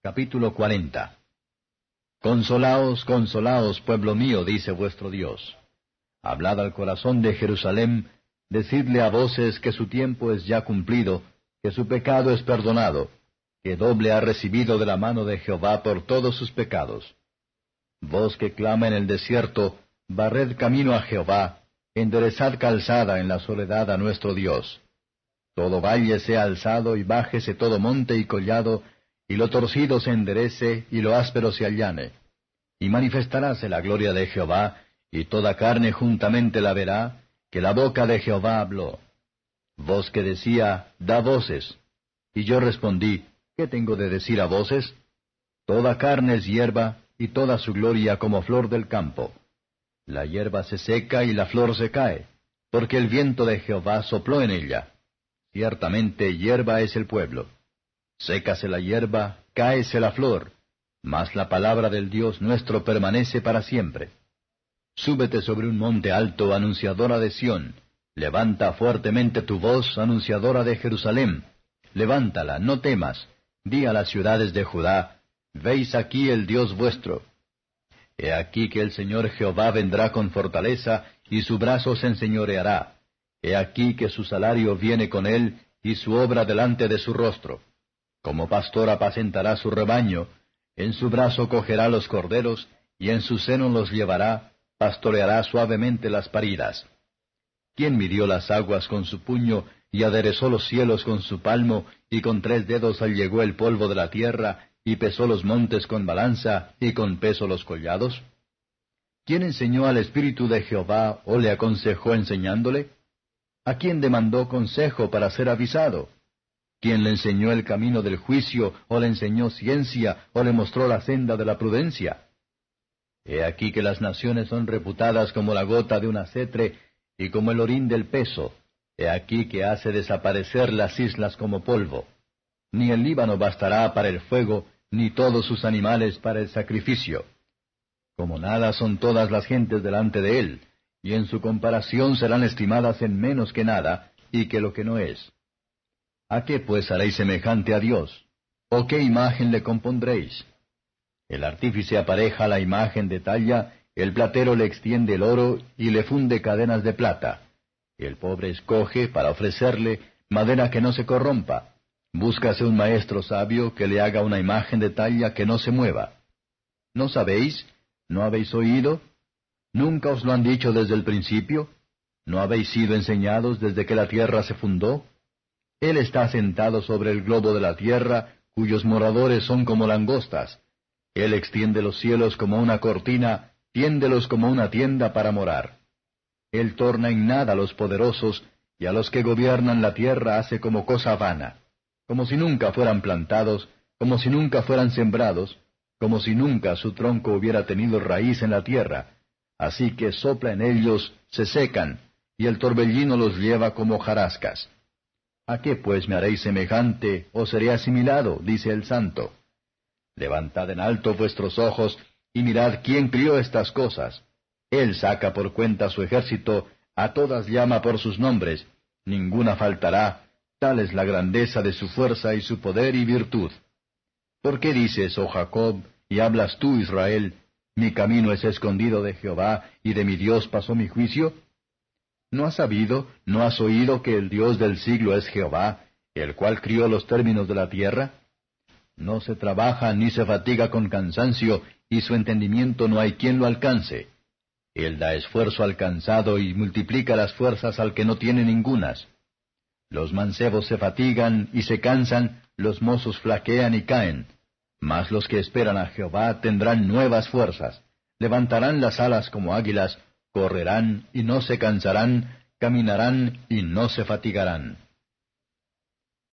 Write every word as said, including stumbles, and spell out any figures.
Capítulo cuarenta. Consolaos, consolaos, pueblo mío, dice vuestro Dios. Hablad al corazón de Jerusalén, decidle a voces que su tiempo es ya cumplido, que su pecado es perdonado, que doble ha recibido de la mano de Jehová por todos sus pecados. Voz que clama en el desierto, barred camino a Jehová, enderezad calzada en la soledad a nuestro Dios. Todo valle sea alzado y bájese todo monte y collado, y lo torcido se enderece y lo áspero se allane. Y manifestaráse la gloria de Jehová, y toda carne juntamente la verá, que la boca de Jehová habló. Voz que decía, da voces. Y yo respondí, ¿qué tengo de decir a voces? Toda carne es hierba, y toda su gloria como flor del campo. La hierba se seca y la flor se cae, porque el viento de Jehová sopló en ella. Ciertamente hierba es el pueblo. Sécase la hierba, cáese la flor, mas la palabra del Dios nuestro permanece para siempre. Súbete sobre un monte alto, anunciadora de Sión. Levanta fuertemente tu voz, anunciadora de Jerusalén. Levántala, no temas. Di a las ciudades de Judá, veis aquí el Dios vuestro. He aquí que el Señor Jehová vendrá con fortaleza, y su brazo se enseñoreará. He aquí que su salario viene con él, y su obra delante de su rostro. Como pastor apacentará su rebaño, en su brazo cogerá los corderos, y en su seno los llevará, pastoreará suavemente las paridas. ¿Quién midió las aguas con su puño, y aderezó los cielos con su palmo, y con tres dedos allegó el polvo de la tierra, y pesó los montes con balanza, y con peso los collados? ¿Quién enseñó al Espíritu de Jehová, o le aconsejó enseñándole? ¿A quién demandó consejo para ser avisado? ¿Quién le enseñó el camino del juicio, o le enseñó ciencia, o le mostró la senda de la prudencia? He aquí que las naciones son reputadas como la gota de un acetre, y como el orín del peso. He aquí que hace desaparecer las islas como polvo. Ni el Líbano bastará para el fuego, ni todos sus animales para el sacrificio. Como nada son todas las gentes delante de él, y en su comparación serán estimadas en menos que nada, y que lo que no es. ¿A qué pues haréis semejante a Dios? ¿O qué imagen le compondréis? El artífice apareja la imagen de talla, el platero le extiende el oro, y le funde cadenas de plata. El pobre escoge, para ofrecerle, madera que no se corrompa. Búscase un maestro sabio que le haga una imagen de talla que no se mueva. ¿No sabéis? ¿No habéis oído? ¿Nunca os lo han dicho desde el principio? ¿No habéis sido enseñados desde que la tierra se fundó? Él está sentado sobre el globo de la tierra, cuyos moradores son como langostas. Él extiende los cielos como una cortina, tiéndelos como una tienda para morar. Él torna en nada a los poderosos, y a los que gobiernan la tierra hace como cosa vana, como si nunca fueran plantados, como si nunca fueran sembrados, como si nunca su tronco hubiera tenido raíz en la tierra. Así que sopla en ellos, se secan, y el torbellino los lleva como hojarascas. ¿A qué pues me haréis semejante, o seré asimilado? Dice el Santo. Levantad en alto vuestros ojos, y mirad quién crió estas cosas. Él saca por cuenta su ejército, a todas llama por sus nombres, ninguna faltará, tal es la grandeza de su fuerza y su poder y virtud. ¿Por qué dices, oh Jacob, y hablas tú, Israel, mi camino es escondido de Jehová, y de mi Dios pasó mi juicio? ¿No has sabido, no has oído que el Dios del siglo es Jehová, el cual crió los términos de la tierra? No se trabaja ni se fatiga con cansancio, y su entendimiento no hay quien lo alcance. Él da esfuerzo al cansado y multiplica las fuerzas al que no tiene ningunas. Los mancebos se fatigan y se cansan, los mozos flaquean y caen. Mas los que esperan a Jehová tendrán nuevas fuerzas, levantarán las alas como águilas, correrán y no se cansarán, caminarán y no se fatigarán.